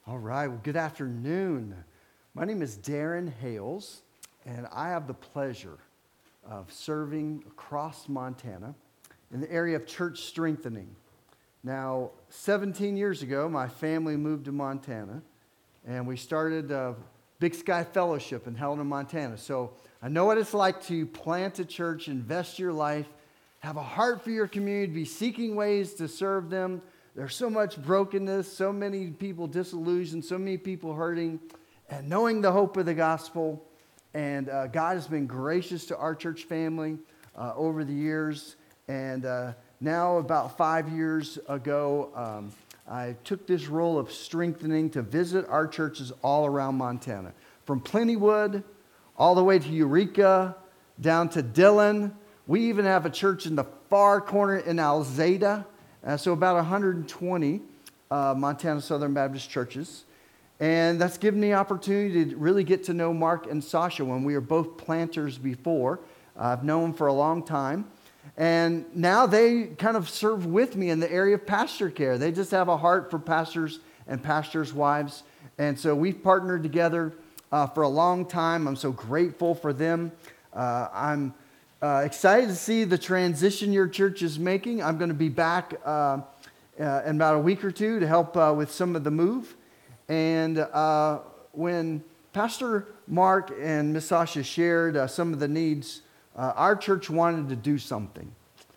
All right, well, good afternoon. My name is Darren Hales, and I have the pleasure of serving across Montana in the area of church strengthening. Now, 17 years ago, my family moved to Montana, and we started Big Sky Fellowship in Helena, Montana. So I know what it's like to plant a church, invest your life, have a heart for your community, be seeking ways to serve them. There's so much brokenness, so many people disillusioned, so many people hurting, and knowing the hope of the gospel. And God has been gracious to our church family over the years. And now, about 5 years ago, I took this role of strengthening to visit our churches all around Montana. From Plentywood, all the way to Eureka, down to Dillon. We even have a church in the far corner in Alzada. So about 120 Montana Southern Baptist churches. And that's given me the opportunity to really get to know Mark and Sasha when we were both planters before. I've known them for a long time. And now they kind of serve with me in the area of pastor care. They just have a heart for pastors and pastors' wives. And so we've partnered together for a long time. I'm so grateful for them. I'm excited to see the transition your church is making. I'm going to be back in about a week or two to help with some of the move. And when Pastor Mark and Miss Sasha shared some of the needs, our church wanted to do something.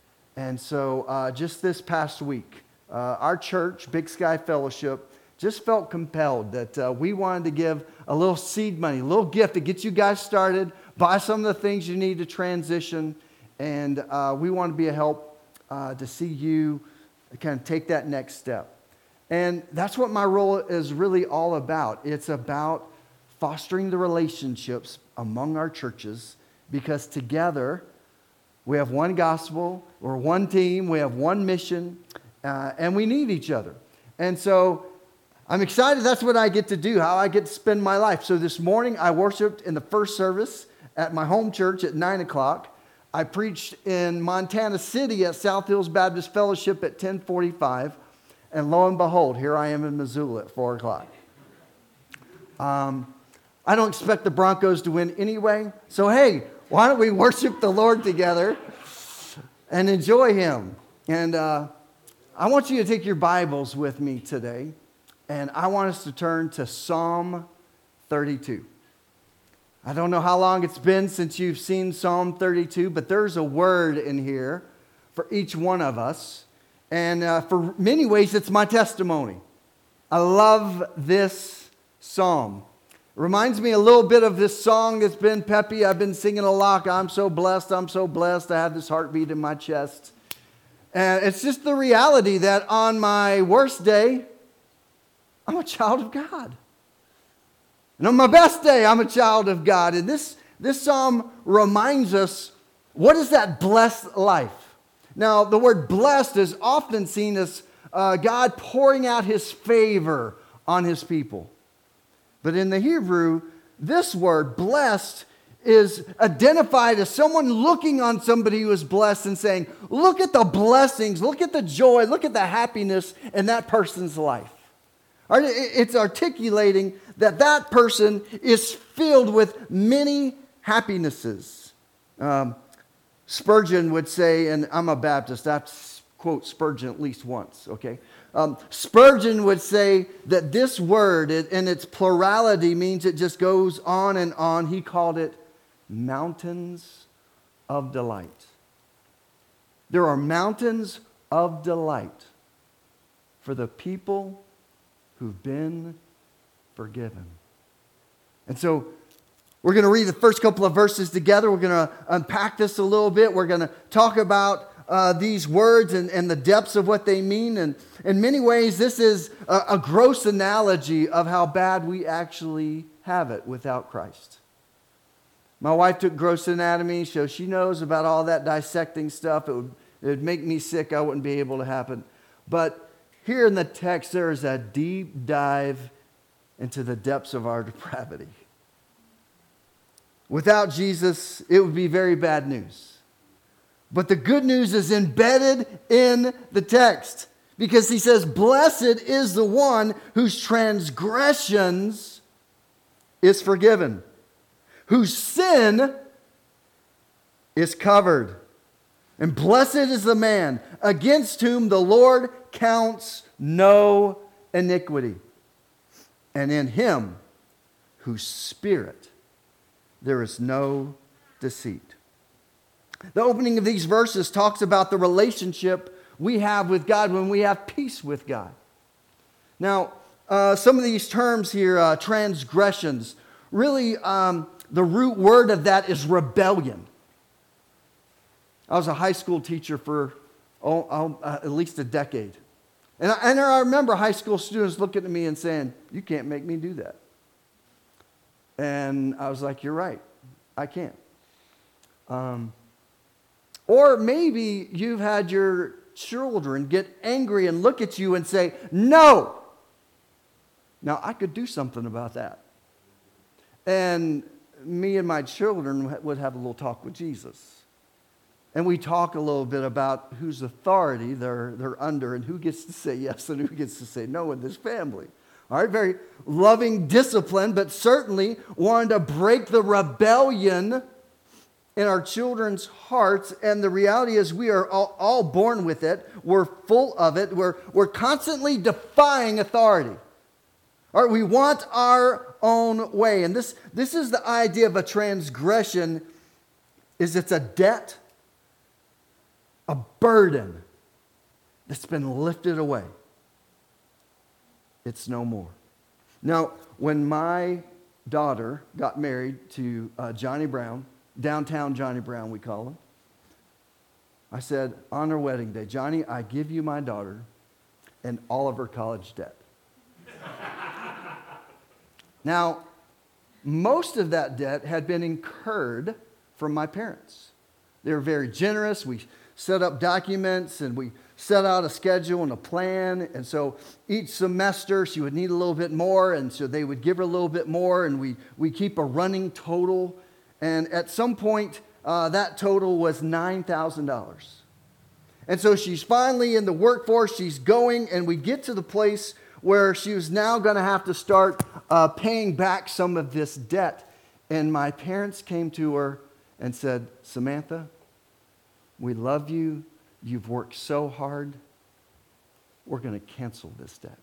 And so just this past week, our church, Big Sky Fellowship, just felt compelled that we wanted to give a little seed money, a little gift to get you guys started, buy some of the things you need to transition, and we want to be a help to see you kind of take that next step. And that's what my role is really all about. It's about fostering the relationships among our churches, because together we have one gospel, we're one team, we have one mission, and we need each other. And so I'm excited that's what I get to do, how I get to spend my life. So this morning I worshiped in the first service at my home church at 9 o'clock. I preached in Montana City at South Hills Baptist Fellowship at 10:45. And lo and behold, here I am in Missoula at 4 o'clock. I don't expect the Broncos to win anyway. So hey, why don't we worship the Lord together and enjoy Him? And I want you to take your Bibles with me today. And I want us to turn to Psalm 32. I don't know how long it's been since you've seen Psalm 32, but there's a word in here for each one of us. And for many ways, it's my testimony. I love this psalm. It reminds me a little bit of this song that's been peppy. I've been singing a lot. I'm so blessed. I'm so blessed. I have this heartbeat in my chest. And it's just the reality that on my worst day, I'm a child of God. And on my best day, I'm a child of God. And this psalm reminds us, what is that blessed life? Now, the word blessed is often seen as God pouring out His favor on His people. But in the Hebrew, this word, blessed, is identified as someone looking on somebody who is blessed and saying, look at the blessings, look at the joy, look at the happiness in that person's life. It's articulating that that person is filled with many happinesses. Spurgeon would say, and I'm a Baptist, I have to quote Spurgeon at least once, okay? Spurgeon would say that this word in its plurality means it just goes on and on. He called it mountains of delight. There are mountains of delight for the people who've been forgiven. And so we're going to read the first couple of verses together. We're going to unpack this a little bit. We're going to talk about these words and the depths of what they mean. And in many ways, this is a gross analogy of how bad we actually have it without Christ. My wife took gross anatomy, so she knows about all that dissecting stuff. It would make me sick. I wouldn't be able to happen. But here in the text, there is a deep dive into the depths of our depravity. Without Jesus, it would be very bad news. But the good news is embedded in the text. Because he says, blessed is the one whose transgressions is forgiven, whose sin is covered. And blessed is the man against whom the Lord counts no iniquity, and in him whose spirit there is no deceit. The opening of these verses talks about the relationship we have with God when we have peace with God. Now, some of these terms here, transgressions, really the root word of that is rebellion. I was a high school teacher for at least a decade. And I remember high school students looking at me and saying, you can't make me do that. And I was like, you're right, I can't. Or maybe you've had your children get angry and look at you and say, no. Now, I could do something about that. And me and my children would have a little talk with Jesus. And we talk a little bit about whose authority they're under and who gets to say yes and who gets to say no in this family. All right, very loving discipline, but certainly wanted to break the rebellion in our children's hearts. And the reality is we are all born with it. We're full of it. We're constantly defying authority. All right, we want our own way. And this is the idea of a transgression, is it's a debt, a burden that's been lifted away. It's no more. Now, when my daughter got married to Johnny Brown, downtown Johnny Brown we call him, I said, on her wedding day, Johnny, I give you my daughter and all of her college debt. Now, most of that debt had been incurred from my parents. They were very generous. We set up documents and we set out a schedule and a plan. And so each semester she would need a little bit more, and so they would give her a little bit more, and we keep a running total. And at some point, that total was $9,000. And so she's finally in the workforce, she's going, and we get to the place where she was now going to have to start paying back some of this debt. And my parents came to her and said, Samantha, we love you. You've worked so hard. We're going to cancel this debt.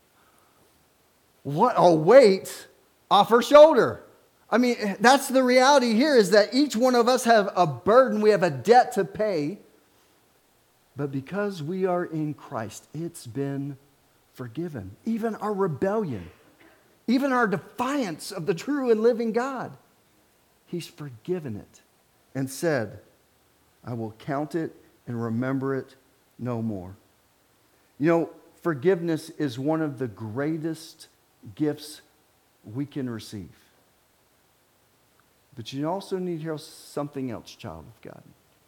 What a weight off her shoulder. I mean, that's the reality here, is that each one of us have a burden. We have a debt to pay. But because we are in Christ, it's been forgiven. Even our rebellion, even our defiance of the true and living God, He's forgiven it and said, I will count it and remember it no more. You know, forgiveness is one of the greatest gifts we can receive. But you also need to hear something else, child of God.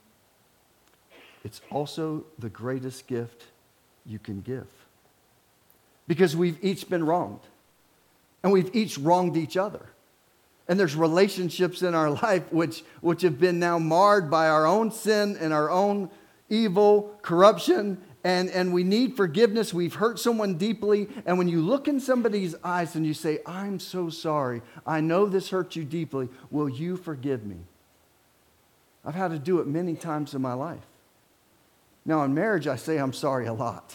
It's also the greatest gift you can give. Because we've each been wronged. And we've each wronged each other. And there's relationships in our life which have been now marred by our own sin and our own evil, corruption, and we need forgiveness. We've hurt someone deeply. And when you look in somebody's eyes and you say, I'm so sorry. I know this hurt you deeply. Will you forgive me? I've had to do it many times in my life. Now, in marriage, I say I'm sorry a lot.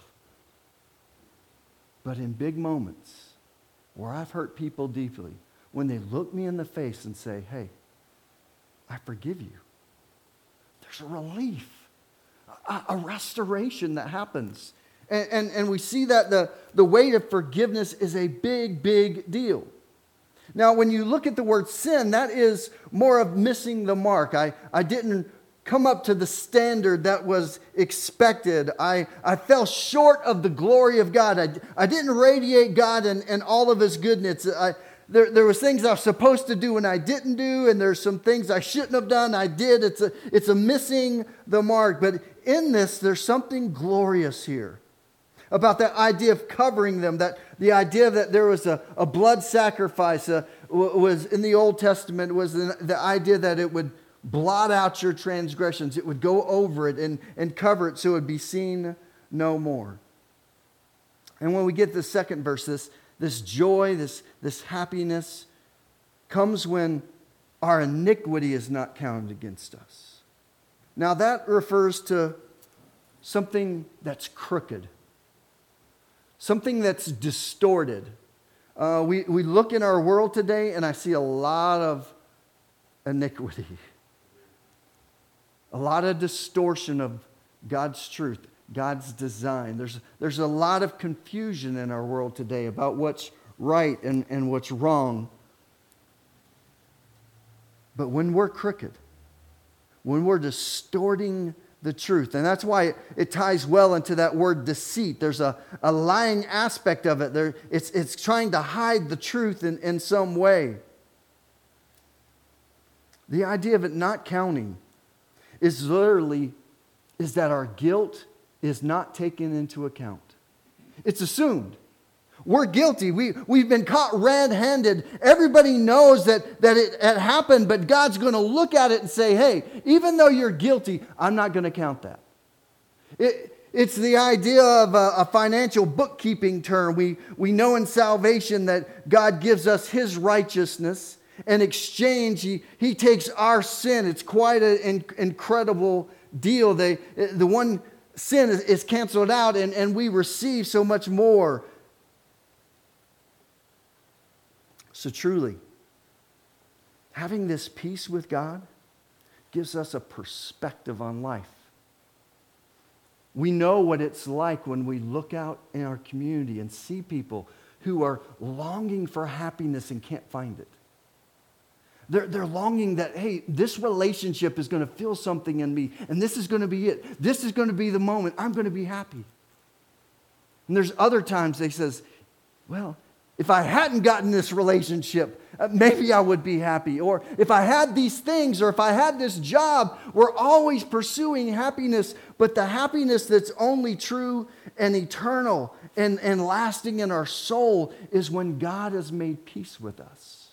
But in big moments where I've hurt people deeply, when they look me in the face and say, hey, I forgive you, there's a relief, a restoration that happens. And we see that the weight of forgiveness is a big, big deal. Now, when you look at the word sin, that is more of missing the mark. I didn't come up to the standard that was expected. I fell short of the glory of God. I didn't radiate God and all of His goodness. There was things I was supposed to do and I didn't do, and there's some things I shouldn't have done. I did. It's a missing the mark. But in this, there's something glorious here about that idea of covering them, that the idea that there was a blood sacrifice was in the Old Testament, was the idea that it would blot out your transgressions. It would go over it and cover it so it would be seen no more. And when we get the second verse, this joy, this happiness comes when our iniquity is not counted against us. Now that refers to something that's crooked, something that's distorted. We look in our world today and I see a lot of iniquity, a lot of distortion of God's truth, God's design. There's a lot of confusion in our world today about what's right and what's wrong. But when we're crooked, when we're distorting the truth, and that's why it ties well into that word deceit. There's a lying aspect of it. It's trying to hide the truth in some way. The idea of it not counting is that our guilt is not taken into account. It's assumed. We're guilty. We've been caught red-handed. Everybody knows that it happened, but God's going to look at it and say, hey, even though you're guilty, I'm not going to count that. It's the idea of a financial bookkeeping term. We know in salvation that God gives us His righteousness. In exchange, He takes our sin. It's quite an incredible deal. The one sin is canceled out, and we receive so much more. So truly, having this peace with God gives us a perspective on life. We know what it's like when we look out in our community and see people who are longing for happiness and can't find it. They're longing that, hey, this relationship is going to feel something in me, and this is going to be it. This is going to be the moment. I'm going to be happy. And there's other times they says, well, if I hadn't gotten this relationship, maybe I would be happy. Or if I had these things, or if I had this job, we're always pursuing happiness. But the happiness that's only true and eternal and lasting in our soul is when God has made peace with us.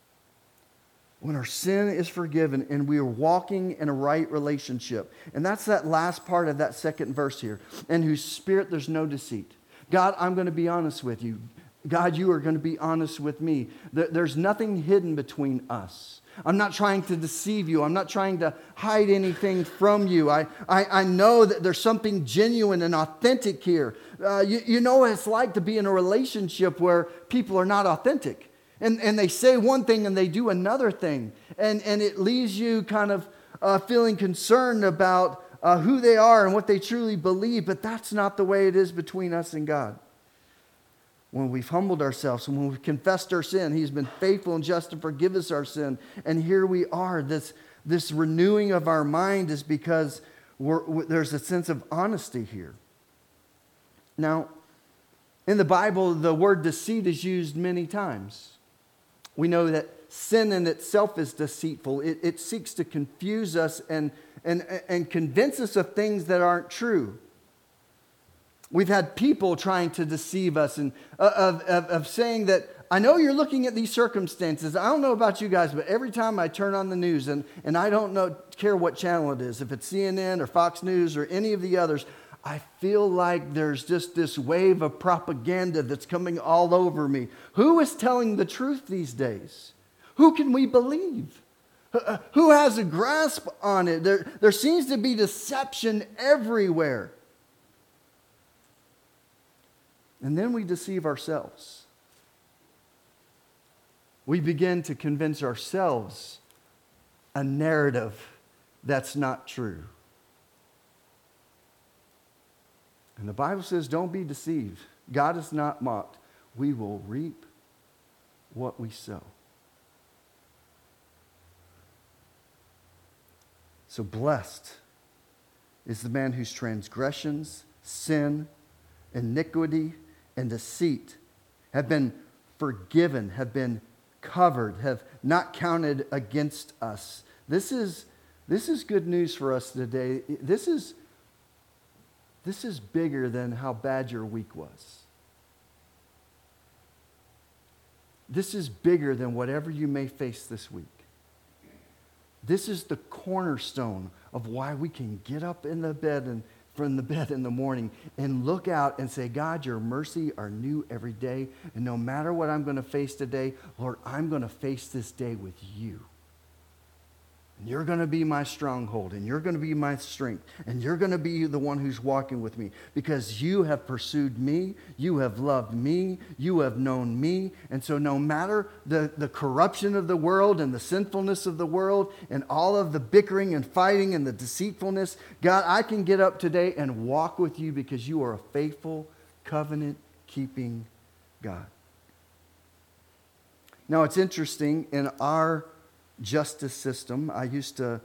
When our sin is forgiven and we are walking in a right relationship. And that's that last part of that second verse here. In whose spirit there's no deceit. God, I'm going to be honest with you. God, you are going to be honest with me. There's nothing hidden between us. I'm not trying to deceive you. I'm not trying to hide anything from you. I know that there's something genuine and authentic here. You know what it's like to be in a relationship where people are not authentic. And they say one thing and they do another thing. And it leaves you kind of feeling concerned about who they are and what they truly believe. But that's not the way it is between us and God. When we've humbled ourselves and when we've confessed our sin, He's been faithful and just to forgive us our sin. And here we are. This renewing of our mind is because there's a sense of honesty here. Now, in the Bible, the word deceit is used many times. We know that sin in itself is deceitful. It seeks to confuse us and convince us of things that aren't true. We've had people trying to deceive us and of saying that, I know you're looking at these circumstances. I don't know about you guys, but every time I turn on the news, and I don't care what channel it is, if it's CNN or Fox News or any of the others, I feel like there's just this wave of propaganda that's coming all over me. Who is telling the truth these days? Who can we believe? Who has a grasp on it? There seems to be deception everywhere. And then we deceive ourselves. We begin to convince ourselves a narrative that's not true. And the Bible says, don't be deceived. God is not mocked. We will reap what we sow. So blessed is the man whose transgressions, sin, iniquity, and deceit have been forgiven, have been covered, have not counted against us. This is good news for us today. This is bigger than how bad your week was. This is bigger than whatever you may face this week. This is the cornerstone of why we can get up in the bed and from the bed in the morning and look out and say, God, your mercy are new every day. And no matter what I'm going to face today, Lord, I'm going to face this day with you. And you're going to be my stronghold, and you're going to be my strength, and you're going to be the one who's walking with me because you have pursued me, you have loved me, you have known me. And so no matter the corruption of the world and the sinfulness of the world and all of the bickering and fighting and the deceitfulness, God, I can get up today and walk with you because you are a faithful, covenant-keeping God. Now, it's interesting, in our justice system, I used to,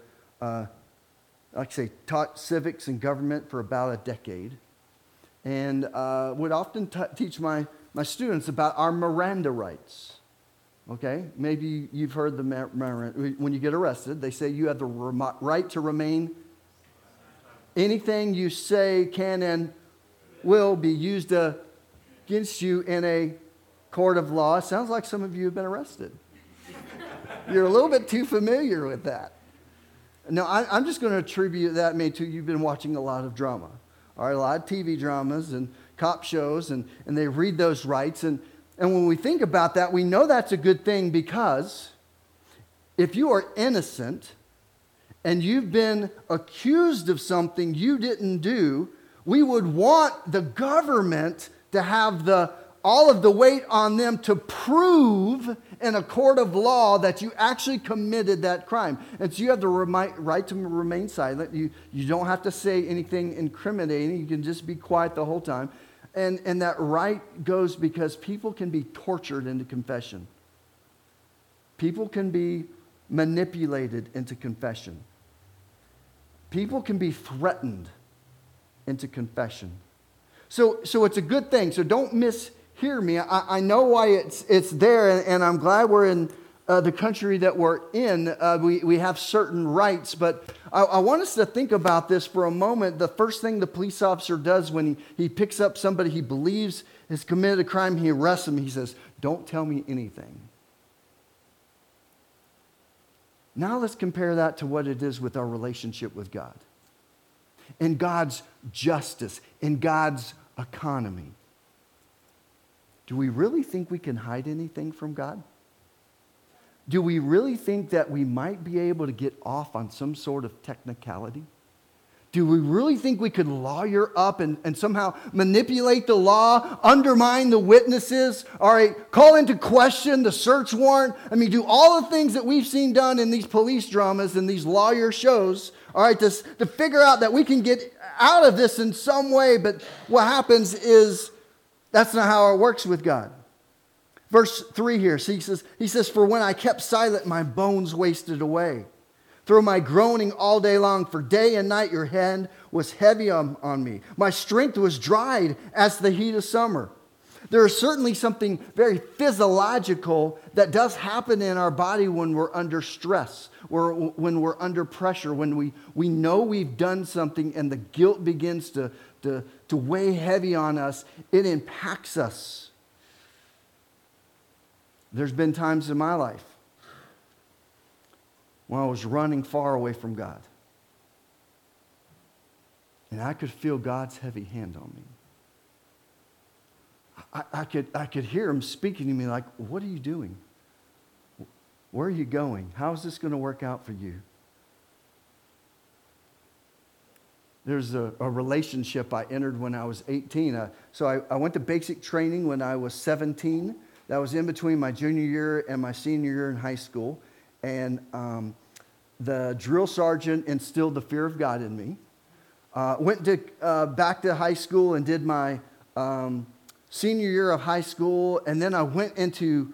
taught civics and government for about a decade, and would often teach my students about our Miranda rights. Okay? Maybe you've heard the Miranda. When you get arrested, they say you have the right to remain. Anything you say can and will be used against you in a court of law. It sounds like some of you have been arrested. You're a little bit too familiar with that. No, I'm just going to attribute that maybe to you've been watching a lot of drama. All right, a lot of TV dramas and cop shows, and they read those rights. And when we think about that, we know that's a good thing, because if you are innocent and you've been accused of something you didn't do, we would want the government to have all of the weight on them to prove in a court of law that you actually committed that crime. And so you have the right to remain silent. You don't have to say anything incriminating. You can just be quiet the whole time. And that right goes because people can be tortured into confession. People can be manipulated into confession. People can be threatened into confession. So it's a good thing. So don't mishear me. I know why it's there, and I'm glad we're in the country that we're in. We have certain rights, but I want us to think about this for a moment. The first thing the police officer does when he picks up somebody he believes has committed a crime, he arrests him. He says, "Don't tell me anything." Now let's compare that to what it is with our relationship with God. In God's justice, in God's economy. Do we really think we can hide anything from God? Do we really think that we might be able to get off on some sort of technicality? Do we really think we could lawyer up and somehow manipulate the law, undermine the witnesses, all right, call into question the search warrant? I mean, do all the things that we've seen done in these police dramas and these lawyer shows, all right, to figure out that we can get out of this in some way. But what happens is that's not how it works with God. Verse 3 here, so he says, "For when I kept silent, my bones wasted away. Through my groaning all day long, for day and night your hand was heavy on me. My strength was dried as the heat of summer." There is certainly something very physiological that does happen in our body when we're under stress, or when we're under pressure, when we know we've done something and the guilt begins to weigh heavy on us. It impacts us. There's been times in my life when I was running far away from God, and I could feel God's heavy hand on me. I could hear him speaking to me like, "What are you doing? Where are you going? How is this going to work out for you?" There's a relationship I entered when I was 18. So I went to basic training when I was 17. That was in between my junior year and my senior year in high school. And the drill sergeant instilled the fear of God in me. Went back to high school and did my senior year of high school. And then I went into,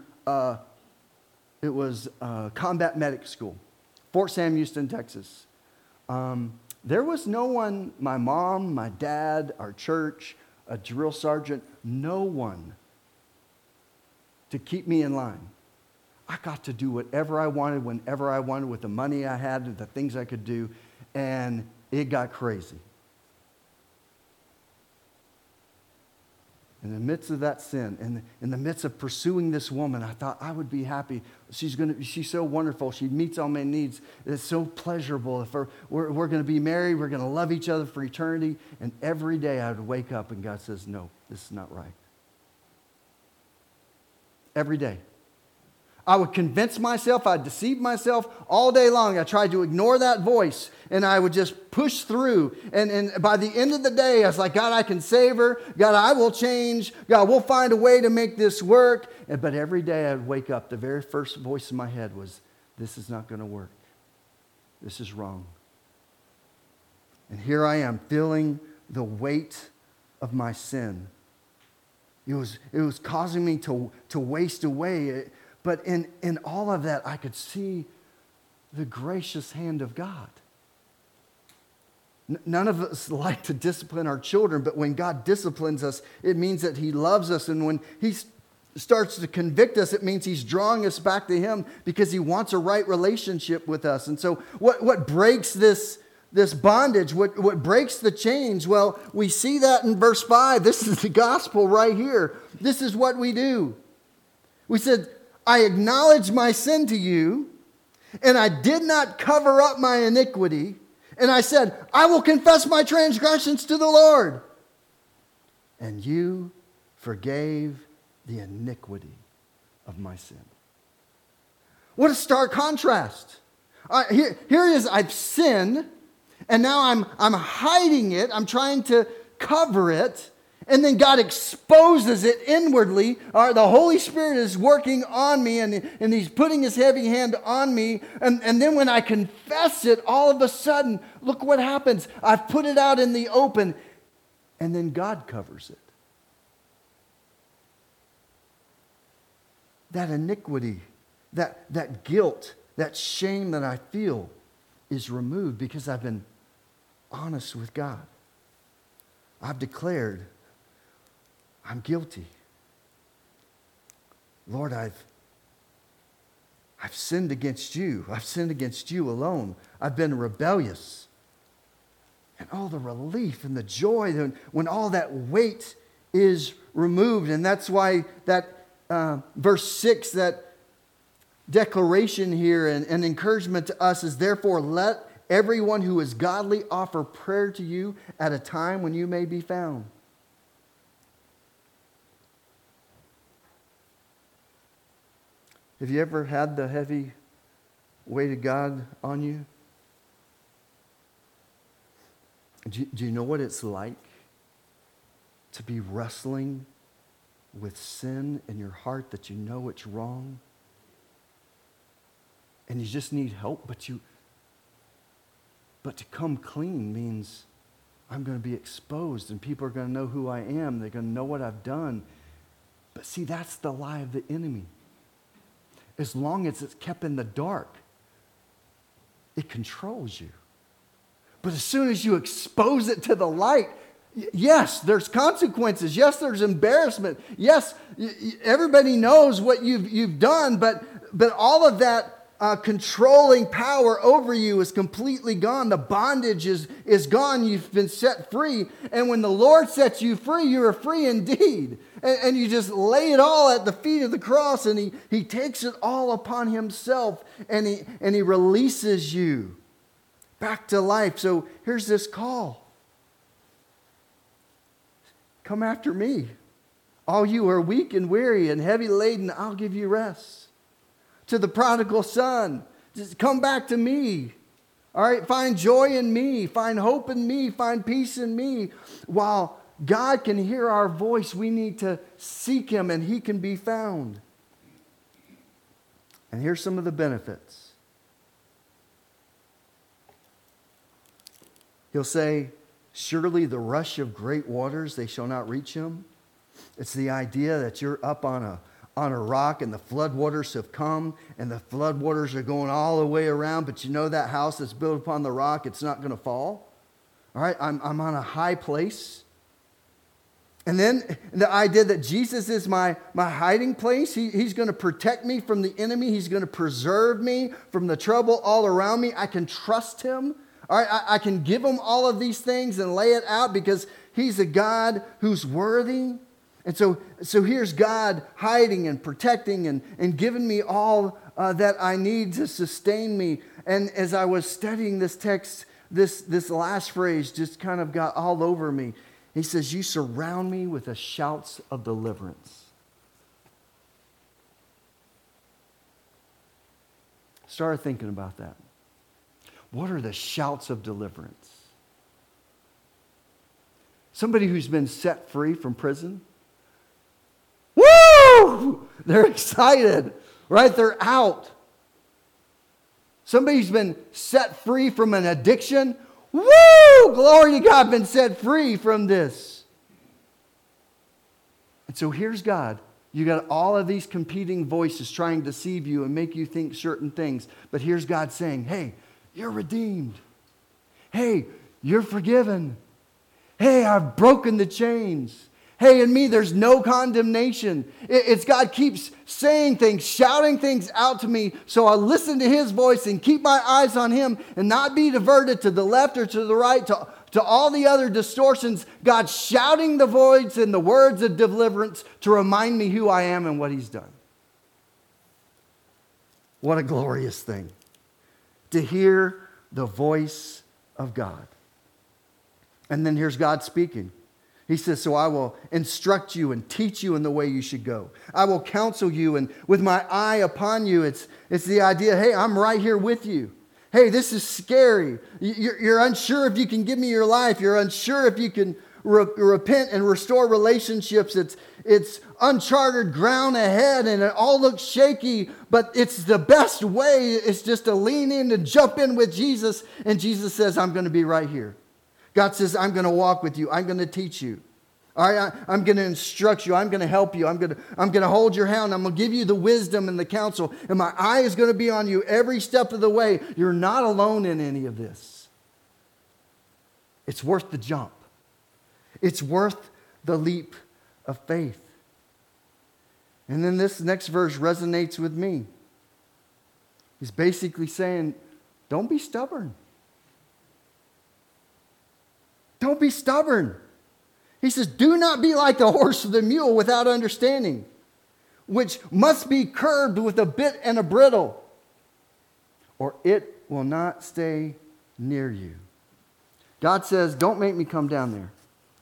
combat medic school, Fort Sam Houston, Texas. There was no one, my mom, my dad, our church, a drill sergeant, no one to keep me in line. I got to do whatever I wanted, whenever I wanted, with the money I had and the things I could do, and it got crazy. In the midst of that sin, in the midst of pursuing this woman, I thought I would be happy. She's so wonderful. She meets all my needs. It's so pleasurable. If we're going to be married, we're going to love each other for eternity. And every day I would wake up and God says, no, this is not right. Every day. I would convince myself, I'd deceive myself all day long. I tried to ignore that voice, and I would just push through. And by the end of the day, I was like, God, I can save her. God, I will change. God, we'll find a way to make this work. But every day I'd wake up, the very first voice in my head was, this is not going to work. This is wrong. And here I am, feeling the weight of my sin. It was causing me to waste away. But in all of that, I could see the gracious hand of God. None of us like to discipline our children, but when God disciplines us, it means that He loves us. And when He starts to convict us, it means He's drawing us back to Him because He wants a right relationship with us. And so what breaks this bondage, what breaks the chains? Well, we see that in verse 5. This is the gospel right here. This is what we do. We said, I acknowledge my sin to you, and I did not cover up my iniquity. And I said, I will confess my transgressions to the Lord. And you forgave the iniquity of my sin. What a stark contrast. Here it is, I've sinned, and now I'm hiding it. I'm trying to cover it. And then God exposes it inwardly. The Holy Spirit is working on me, and He's putting His heavy hand on me. And then when I confess it, all of a sudden, look what happens. I've put it out in the open, and then God covers it. That iniquity, that guilt, that shame that I feel is removed because I've been honest with God. I've declared, I'm guilty. Lord, I've sinned against you. I've sinned against you alone. I've been rebellious. And all the relief and the joy when all that weight is removed. And that's why that verse 6, that declaration here and encouragement to us is, therefore let everyone who is godly offer prayer to you at a time when you may be found. Have you ever had the heavy weight of God on you? Do you know what it's like to be wrestling with sin in your heart, that you know it's wrong? And you just need help, but to come clean means I'm going to be exposed and people are going to know who I am. They're going to know what I've done. But see, that's the lie of the enemy. As long as it's kept in the dark, it controls you. But as soon as you expose it to the light, yes, there's consequences. Yes, there's embarrassment. Yes, everybody knows what you've done, but all of that controlling power over you is completely gone. The bondage is gone. You've been set free. And when the Lord sets you free, you are free indeed. And you just lay it all at the feet of the cross, and He takes it all upon Himself, and He releases you back to life. So here's this call. Come after me. All you who are weak and weary and heavy laden, I'll give you rest. To the prodigal son, just come back to me. All right, find joy in me, find hope in me, find peace in me. While God can hear our voice, we need to seek Him, and He can be found. And here's some of the benefits. He'll say, surely the rush of great waters, they shall not reach him. It's the idea that you're up on a rock and the floodwaters have come and the floodwaters are going all the way around, but you know that house that's built upon the rock, it's not going to fall. All right, I'm on a high place. And then the idea that Jesus is my hiding place. He's going to protect me from the enemy. He's going to preserve me from the trouble all around me. I can trust Him. All right, I can give Him all of these things and lay it out because He's a God who's worthy. And so here's God hiding and protecting and giving me all that I need to sustain me. And as I was studying this text, this last phrase just kind of got all over me. He says, you surround me with the shouts of deliverance. Started thinking about that. What are the shouts of deliverance? Somebody who's been set free from prison. Woo! They're excited, right? They're out. Somebody who's been set free from an addiction. Woo! Glory to God, been set free from this. And so here's God. You got all of these competing voices trying to deceive you and make you think certain things. But here's God saying, hey, you're redeemed. Hey, you're forgiven. Hey, I've broken the chains. Hey, in me, there's no condemnation. It's God keeps saying things, shouting things out to me, so I listen to His voice and keep my eyes on Him and not be diverted to the left or to the right, to all the other distortions. God's shouting the voice and the words of deliverance to remind me who I am and what He's done. What a glorious thing to hear the voice of God. And then here's God speaking. He says, so I will instruct you and teach you in the way you should go. I will counsel you, and with my eye upon you, it's the idea, hey, I'm right here with you. Hey, this is scary. You're unsure if you can give me your life. You're unsure if you can repent and restore relationships. It's uncharted ground ahead, and it all looks shaky, but it's the best way. It's just to lean in and jump in with Jesus, and Jesus says, I'm going to be right here. God says, I'm going to walk with you. I'm going to teach you. All right, I'm going to instruct you. I'm going to help you. I'm going to hold your hand. I'm going to give you the wisdom and the counsel. And my eye is going to be on you every step of the way. You're not alone in any of this. It's worth the jump. It's worth the leap of faith. And then this next verse resonates with me. He's basically saying, don't be stubborn. Don't be stubborn. He says, do not be like the horse or the mule without understanding, which must be curbed with a bit and a bridle, or it will not stay near you. God says, don't make me come down there.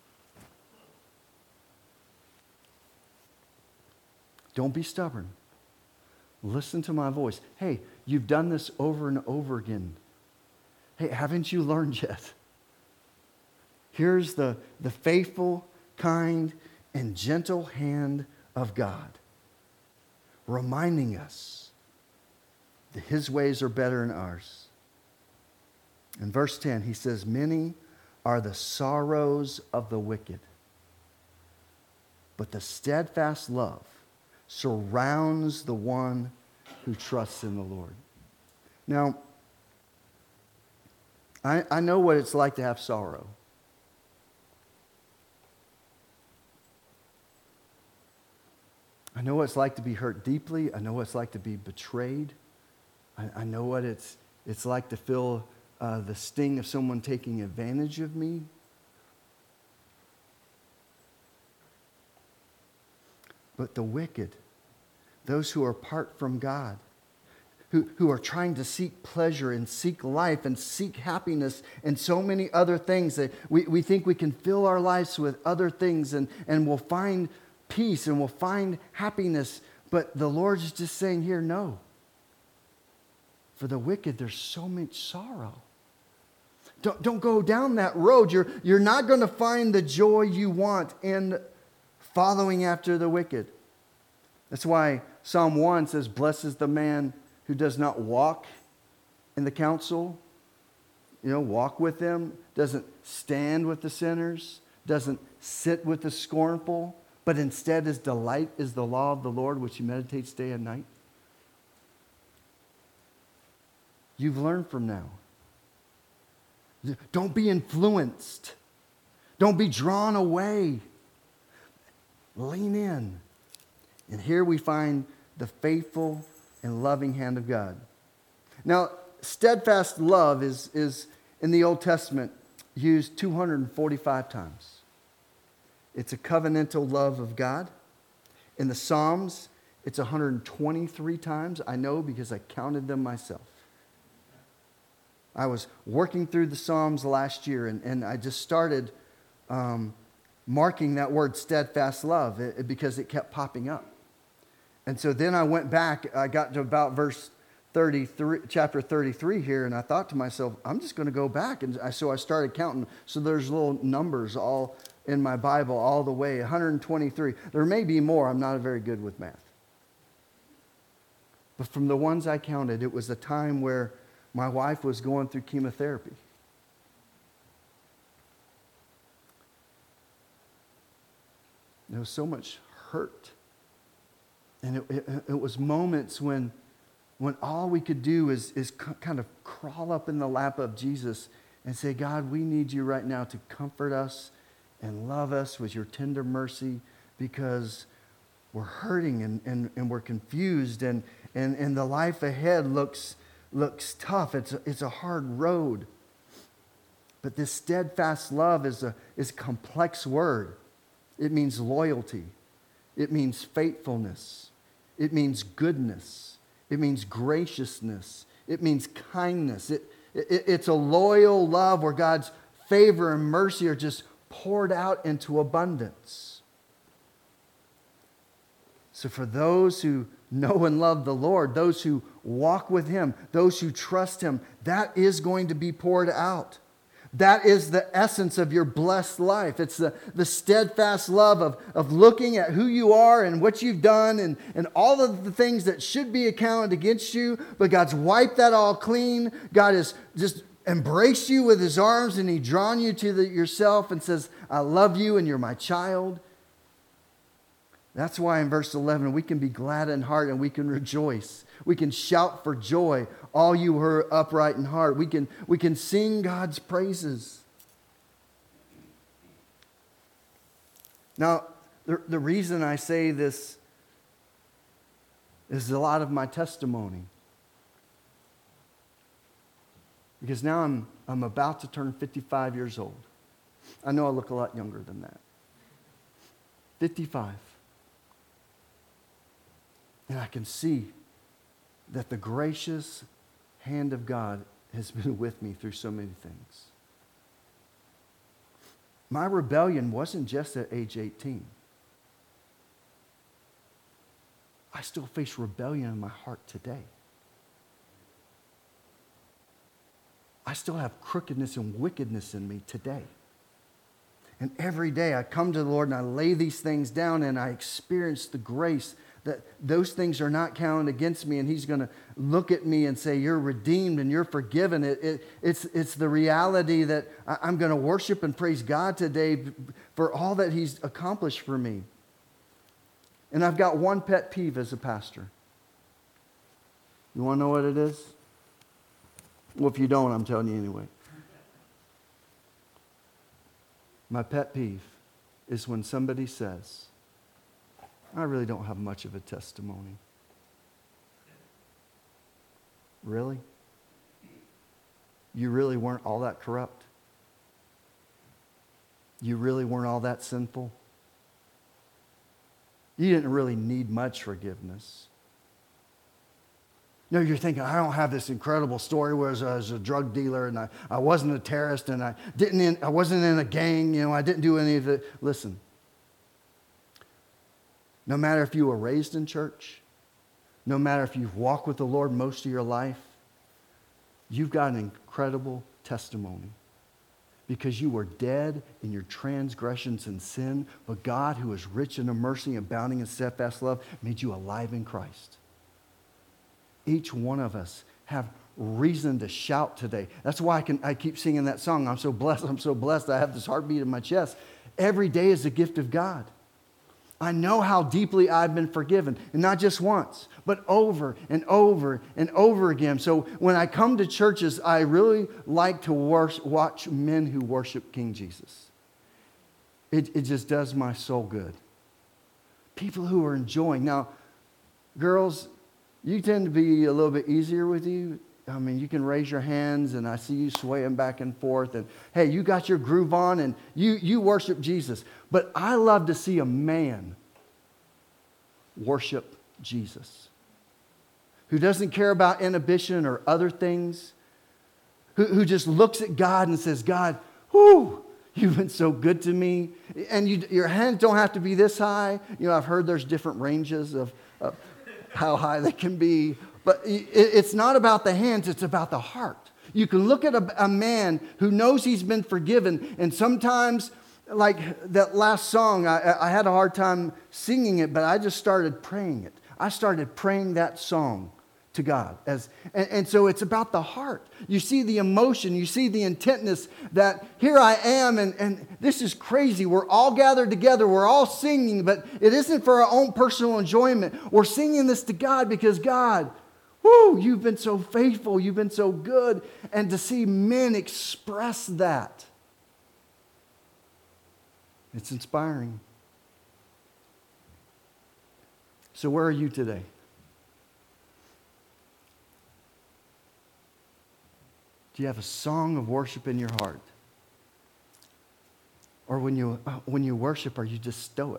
Don't be stubborn. Listen to my voice. Hey, you've done this over and over again. Hey, haven't you learned yet? Here's the faithful, kind, and gentle hand of God, reminding us that His ways are better than ours. In verse 10, he says, many are the sorrows of the wicked, but the steadfast love surrounds the one who trusts in the Lord. Now, I know what it's like to have sorrow. I know what it's like to be hurt deeply. I know what it's like to be betrayed. I know what it's like to feel the sting of someone taking advantage of me. But the wicked, those who are apart from God, who are trying to seek pleasure and seek life and seek happiness and so many other things, that we think we can fill our lives with other things and we'll find peace and we'll find happiness. But the Lord is just saying here, no. For the wicked, there's so much sorrow. Don't go down that road. You're not going to find the joy you want in following after the wicked. That's why Psalm 1 says, blessed is the man who does not walk in the counsel, walk with them, doesn't stand with the sinners, doesn't sit with the scornful, but instead his delight is the law of the Lord, which he meditates day and night. You've learned from now. Don't be influenced. Don't be drawn away. Lean in. And here we find the faithful and loving hand of God. Now, steadfast love is in the Old Testament used 245 times. It's a covenantal love of God. In the Psalms, it's 123 times. I know because I counted them myself. I was working through the Psalms last year, and I just started marking that word steadfast love because it kept popping up. And so then I went back. I got to about verse 33, chapter 33 here, and I thought to myself, I'm just going to go back. And so I started counting. So there's little numbers all in my Bible all the way, 123. There may be more. I'm not very good with math. But from the ones I counted, it was a time where my wife was going through chemotherapy. There was so much hurt. And it was moments when all we could do is kind of crawl up in the lap of Jesus and say, God, we need you right now to comfort us and love us with your tender mercy because we're hurting and we're confused and the life ahead looks tough. It's a hard road. But this steadfast love is a complex word. It means loyalty. It means faithfulness. It means goodness. It means graciousness. It means kindness. It's a loyal love where God's favor and mercy are just poured out into abundance. So for those who know and love the Lord, those who walk with Him, those who trust Him, that is going to be poured out. That is the essence of your blessed life. It's the steadfast love of looking at who you are and what you've done and all of the things that should be accounted against you, but God's wiped that all clean. God has just embraced you with His arms and He drawn you to yourself and says, I love you and you're my child. That's why in verse 11, we can be glad in heart and we can rejoice. We can shout for joy, all you who are upright in heart. We can sing God's praises. Now, the reason I say this is a lot of my testimony. Because now I'm about to turn 55 years old. I know I look a lot younger than that. 55. And I can see that the gracious hand of God has been with me through so many things. My rebellion wasn't just at age 18. I still face rebellion in my heart today. I still have crookedness and wickedness in me today. And every day I come to the Lord and I lay these things down and I experience the grace that those things are not counted against me, and He's going to look at me and say, you're redeemed and you're forgiven. It's the reality that I'm going to worship and praise God today for all that He's accomplished for me. And I've got one pet peeve as a pastor. You want to know what it is? Well, if you don't, I'm telling you anyway. My pet peeve is when somebody says, I really don't have much of a testimony. Really? You really weren't all that corrupt? You really weren't all that sinful? You didn't really need much forgiveness. No, you're thinking, I don't have this incredible story where I was a drug dealer and I wasn't a terrorist and I wasn't in a gang, I didn't do any of it. Listen. No matter if you were raised in church, no matter if you've walked with the Lord most of your life, you've got an incredible testimony because you were dead in your transgressions and sin, but God, who is rich in mercy and abounding in steadfast love, made you alive in Christ. Each one of us have reason to shout today. That's why I keep singing that song, I'm so blessed, I have this heartbeat in my chest. Every day is a gift of God. I know how deeply I've been forgiven, and not just once, but over and over and over again. So when I come to churches, I really like to watch men who worship King Jesus. It just does my soul good. People who are enjoying. Now, girls, you tend to be a little bit easier with you. I mean, you can raise your hands, and I see you swaying back and forth. And, hey, you got your groove on, and you worship Jesus. But I love to see a man worship Jesus, who doesn't care about inhibition or other things, who just looks at God and says, God, whoo, you've been so good to me. And your hands don't have to be this high. You know, I've heard there's different ranges of how high they can be. But it's not about the hands, it's about the heart. You can look at a man who knows he's been forgiven, and sometimes, like that last song, I had a hard time singing it, but I just started praying it. I started praying that song to God. And so it's about the heart. You see the emotion, you see the intentness that here I am, and this is crazy. We're all gathered together, we're all singing, but it isn't for our own personal enjoyment. We're singing this to God because God, whoo, you've been so faithful, you've been so good. And to see men express that, it's inspiring. So where are you today? Do you have a song of worship in your heart? Or when you worship, are you just stoic?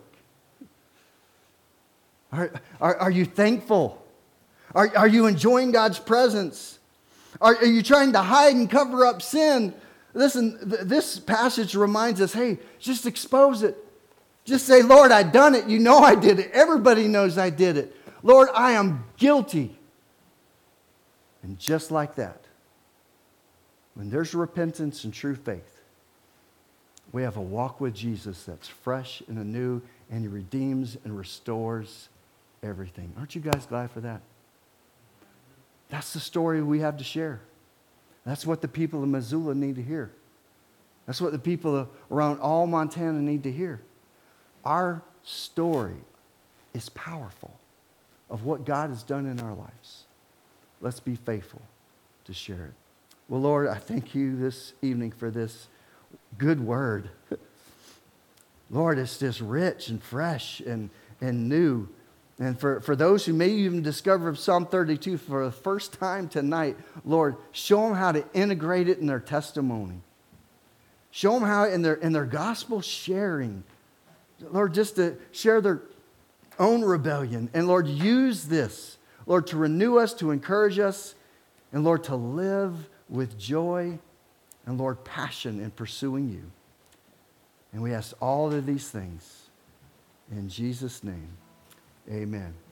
Are you thankful? Are you enjoying God's presence? Are you trying to hide and cover up sin? Listen, this passage reminds us, hey, just expose it. Just say, Lord, I done it. You know I did it. Everybody knows I did it. Lord, I am guilty. And just like that, when there's repentance and true faith, we have a walk with Jesus that's fresh and anew, and He redeems and restores everything. Aren't you guys glad for that? That's the story we have to share. That's what the people of Missoula need to hear. That's what the people around all Montana need to hear. Our story is powerful of what God has done in our lives. Let's be faithful to share it. Well, Lord, I thank you this evening for this good word. Lord, it's just rich and fresh and new. And for those who may even discover Psalm 32 for the first time tonight, Lord, show them how to integrate it in their testimony. Show them how in their gospel sharing, Lord, just to share their own rebellion. And Lord, use this, Lord, to renew us, to encourage us, and Lord, to live with joy and, Lord, passion in pursuing you. And we ask all of these things in Jesus' name. Amen.